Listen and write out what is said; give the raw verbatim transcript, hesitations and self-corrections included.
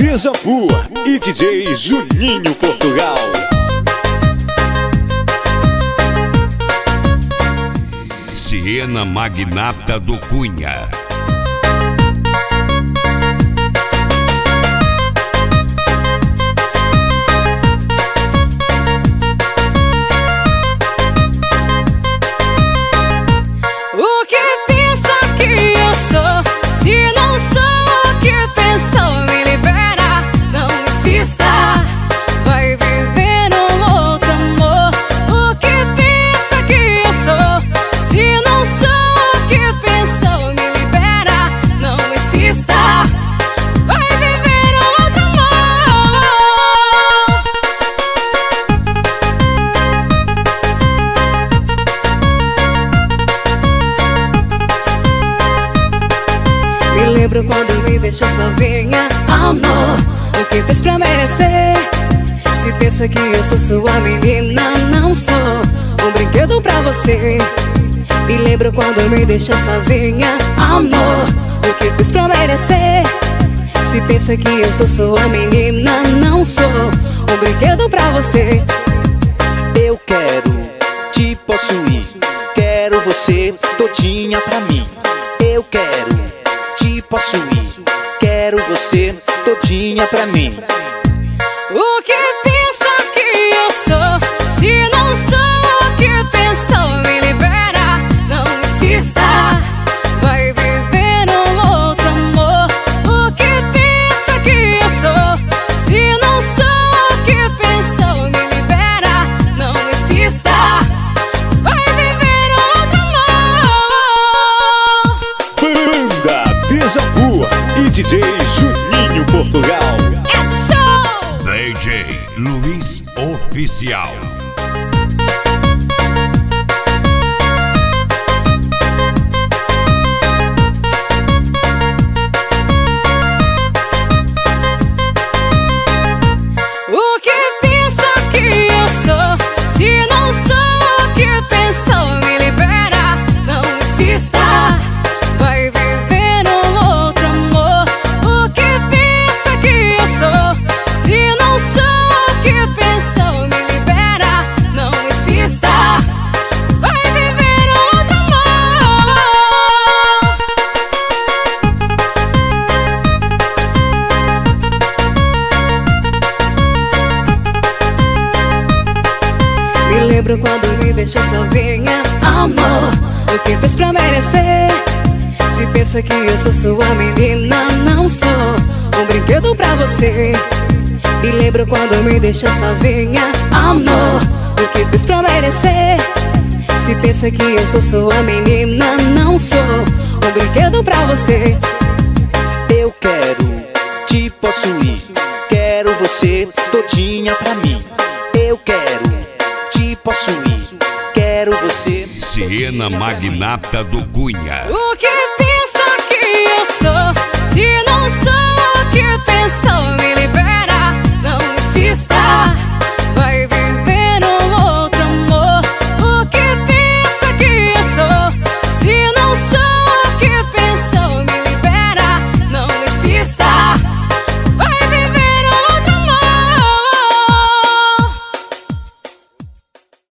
Deja Vu e D J Juninho Portugal. Siena Magnata do Cunha. O que pensa que eu sou? Se não sou o que pensou, me libera, não insista. Vai viver um outro amor. O que pensa que eu sou? Se não sou o que pensou, me libera, não insista. Vai viver outro amor. Me lembro quando me deixou sozinha, amor. O que fez pra merecer? Se pensa que eu sou sua menina, não sou um brinquedo pra você. Me lembro quando me deixou sozinha, amor. O que fez pra merecer? Se pensa que eu sou sua menina, não sou um brinquedo pra você. Eu quero te possuir, quero você todinha pra mim. Eu quero te possuir, quero você todinha pra mim. O que pensa que eu sou? Se não sou o que pensou, me libera, não insista. Vai viver um outro amor. O que pensa que eu sou? Se não sou o que pensou, me libera, não insista. Vai viver outro amor. Banda Deja Vu e D J Juninho Portugal. É show! D J Luiz Oficial. O que pensa que eu sou? Se não sou o que pensou, me libera, não insista. Vai viver um outro amor. O que pensa que eu sou? Se não sou o que pensou, me libera, não insista. Vai viver outro amor. Me lembro quando me deixou sozinha, amor. O que fez pra merecer? Se pensa que eu sou sua menina, não sou um brinquedo pra você. Me lembro quando me deixou sozinha, amor. O que fez pra merecer? Se pensa que eu sou sua menina, não sou um brinquedo pra você. Eu quero te possuir, quero você todinha pra mim. Eu quero te possuir, quero você. Siena Magnata do Cunha. O que pensa que eu sou? Se não sou